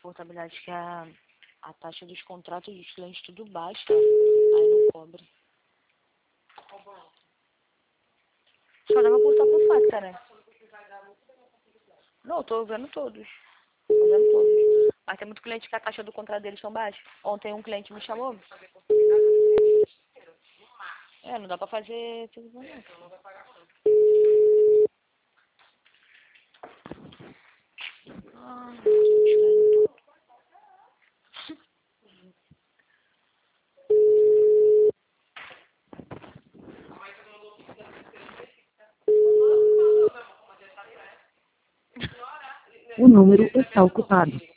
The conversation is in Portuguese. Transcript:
portabilidade que a taxa dos contratos dos clientes tudo baixa, aí não cobre. Só dá pra postar pro Facta, né? Não, eu tô vendo todos. Tô vendo todos. Mas tem muito cliente que a taxa do contrato deles são baixa. Ontem um cliente me chamou. Não dá pra fazer tudo não. O número está ocupado.